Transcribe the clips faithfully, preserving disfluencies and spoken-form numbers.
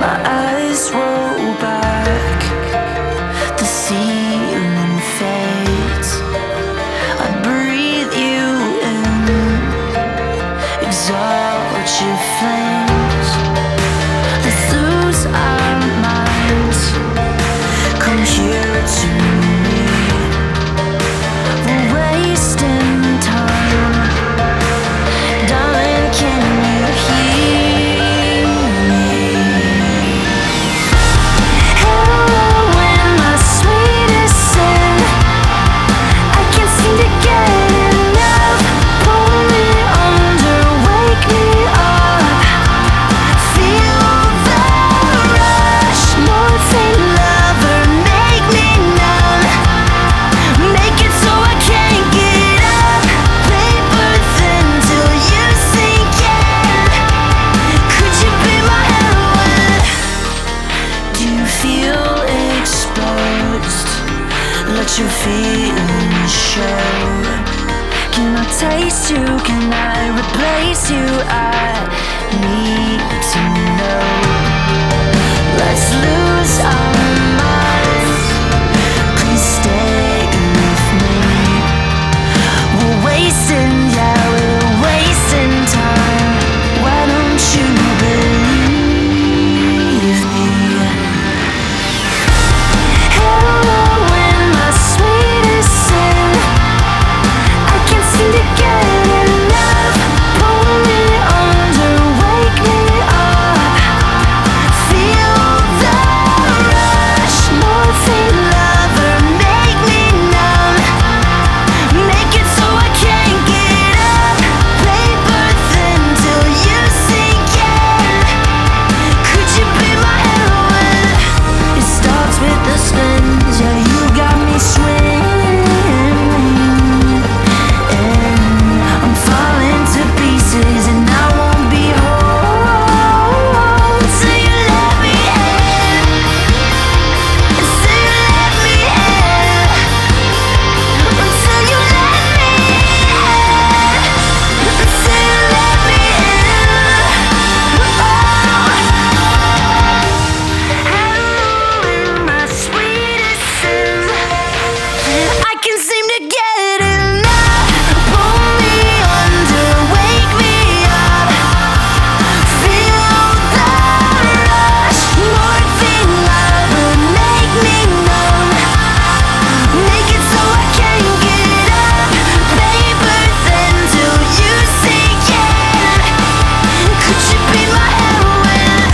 My eyes roll back, the ceiling fades. I breathe you in, exalt your flames. Let's lose our minds, come here to me. We're wasting time, darling, can you hear me? Heroin, my sweetest sin, I can't seem to get enough. Pull me under, wake me up, feel the rush. Morphine lover, make me numb, make it so I can't get up. Paper thin till you sink in. Could you be my heroine? Do you feel exposed? Let your feelings show. Can I taste you? Can I replace you? I need to know. Let's lose our minds, please stay with me. We're wasting, yeah, we're wasting time. Why don't you believe me? Heroin, my sweetest sin, I can't seem to get enough. Pull me under, wake me up, feel the rush. Morphine lover, make me numb, make it so I can't get up. Paper thin till you sink in. Could you be my heroine? It starts with the spins, yeah, you got me swimming. I'm falling to pieces and I won't be whole till you let me in, till you let me in, until you let me in, until you let me in. Heroin, my sweetest sin, I can't seem to get enough. Pull me under, wake me up, feel the rush. Morphine lover, make me numb, make it so I can't get up. Paper thin till you sink in. Could you be my heroine?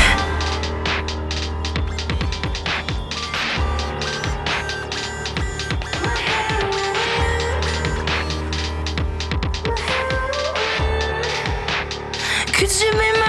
Could you be